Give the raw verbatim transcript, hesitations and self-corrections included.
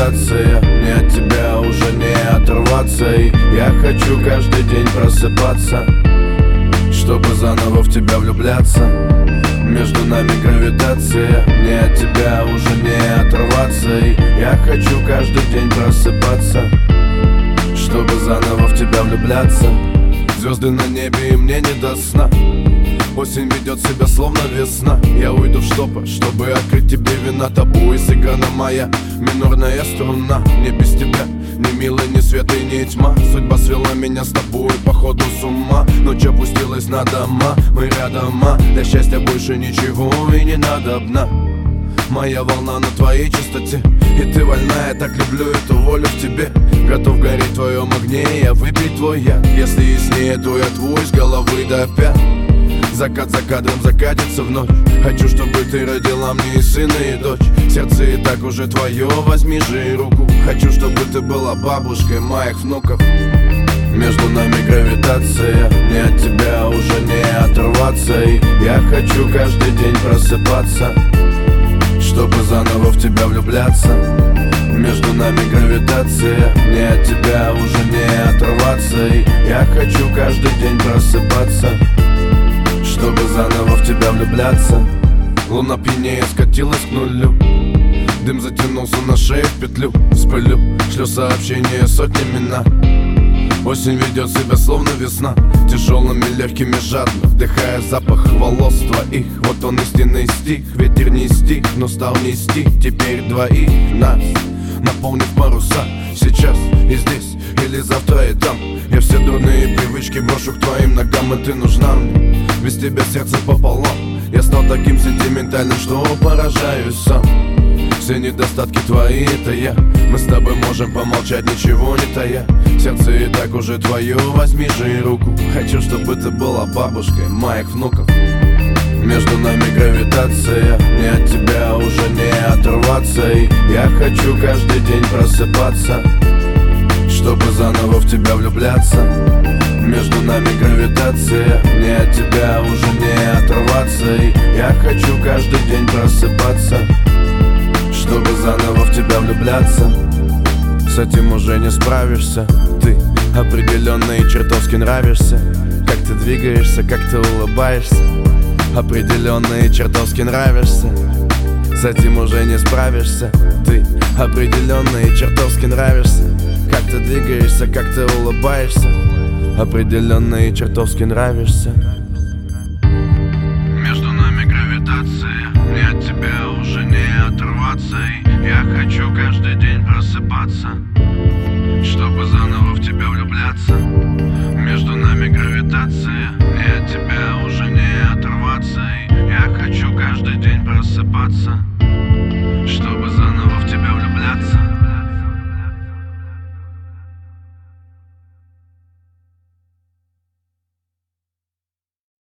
гравитация. Мне от тебя уже не оторваться, и я хочу каждый день просыпаться, чтобы заново в тебя влюбляться. Между нами гравитация. Мне от тебя уже не оторваться, и я хочу каждый день просыпаться, чтобы заново в тебя влюбляться. Звезды на небе, и мне не до сна. Осень ведет себя словно весна. Я уйду в штопор, чтобы открыть тебе вина. Табу и сыграна моя минорная струна. Мне без тебя ни милый, ни свет и ни тьма. Судьба свела меня с тобой, походу с ума. Ночь опустилась на дома, мы рядом, а для счастья больше ничего и не надобно. Моя волна на твоей чистоте, и ты вольна, я так люблю эту волю в тебе. Готов гореть в твоем огне, я выпить твой яд. Если яснее, то я твой с головы до пят. Закат за кадром закатится в ночь. Хочу, чтобы ты родила мне и сына, и дочь. Сердце и так уже твое, возьми же и руку. Хочу, чтобы ты была бабушкой моих внуков. Между нами гравитация. Мне от тебя уже не оторваться, и я хочу каждый день просыпаться, чтобы заново в тебя влюбляться. Между нами гравитация. Мне от тебя уже не оторваться, и я хочу каждый день просыпаться, чтобы заново в тебя влюбляться. Луна пьянее скатилась к нулю. Дым затянулся на шею в петлю. Вспылю, шлю сообщение сотнями на. Осень ведет себя словно весна. Тяжелыми, легкими, жадно вдыхая запах волос твоих. Вот он истинный стих. Ветер не стих, но стал нести теперь двоих нас, наполнив паруса. Сейчас и здесь, или завтра и там. Я все дурные привычки брошу к твоим ногам, и ты нужна мне. Без тебя сердце пополам. Я стал таким сентиментальным, что поражаюсь сам. Все недостатки твои, это я. Мы с тобой можем помолчать, ничего не тая. Сердце и так уже твое, возьми же и руку. Хочу, чтобы ты была бабушкой моих внуков. Между нами гравитация. Мне от тебя уже не оторваться, и я хочу каждый день просыпаться, чтобы заново в тебя влюбляться. Между нами гравитация. Мне от тебя уже не оторваться, и я хочу каждый день просыпаться, чтобы заново в тебя влюбляться. С этим уже не справишься. Ты определенно и чертовски нравишься. Как ты двигаешься, как ты улыбаешься. Определенно и чертовски нравишься. С этим уже не справишься. Ты определенно и чертовски нравишься. Как ты двигаешься, как ты улыбаешься. Определенно и чертовски нравишься. Между нами гравитация. Мне от тебя уже не оторваться, и я хочу каждый день просыпаться, чтобы заново в тебя влюбляться. Между нами гравитация. Мне от тебя уже не оторваться, и я хочу каждый день просыпаться, чтобы заново в тебя влюбляться.